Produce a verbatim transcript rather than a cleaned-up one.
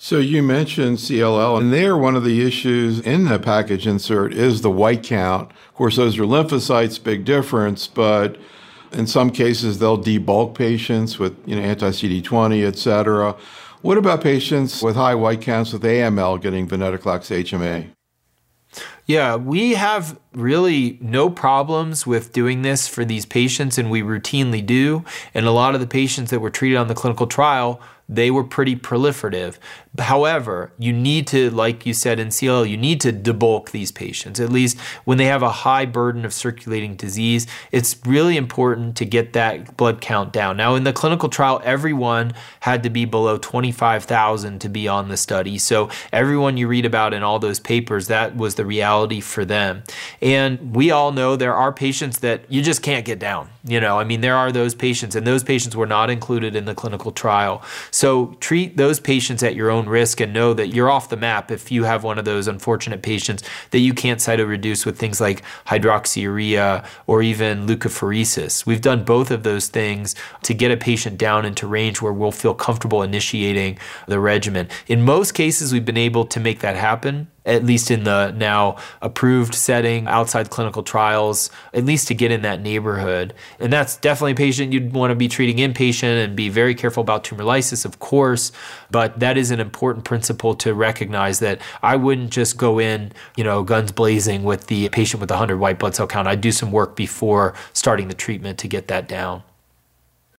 So you mentioned C L L, and there one of the issues in the package insert is the white count. Of course, those are lymphocytes, big difference, but in some cases they'll debulk patients with you know anti-C D twenty, et cetera. What about patients with high white counts with A M L getting venetoclax H M A? Yeah, we have really no problems with doing this for these patients, and we routinely do. And a lot of the patients that were treated on the clinical trial, they were pretty proliferative. However, you need to, like you said in C L L, you need to debulk these patients, at least when they have a high burden of circulating disease. It's really important to get that blood count down. Now, in the clinical trial, everyone had to be below twenty-five thousand to be on the study. So everyone you read about in all those papers, that was the reality for them. And we all know there are patients that you just can't get down. You know, I mean, there are those patients, and those patients were not included in the clinical trial. So treat those patients at your own risk and know that you're off the map if you have one of those unfortunate patients that you can't cytoreduce with things like hydroxyurea or even leukapheresis. We've done both of those things to get a patient down into range where we'll feel comfortable initiating the regimen. In most cases, we've been able to make that happen, at least in the now approved setting, outside clinical trials, at least to get in that neighborhood. And that's definitely a patient you'd want to be treating inpatient and be very careful about tumor lysis, of course. But that is an important principle to recognize, that I wouldn't just go in, you know, guns blazing with the patient with one hundred white blood cell count. I'd do some work before starting the treatment to get that down.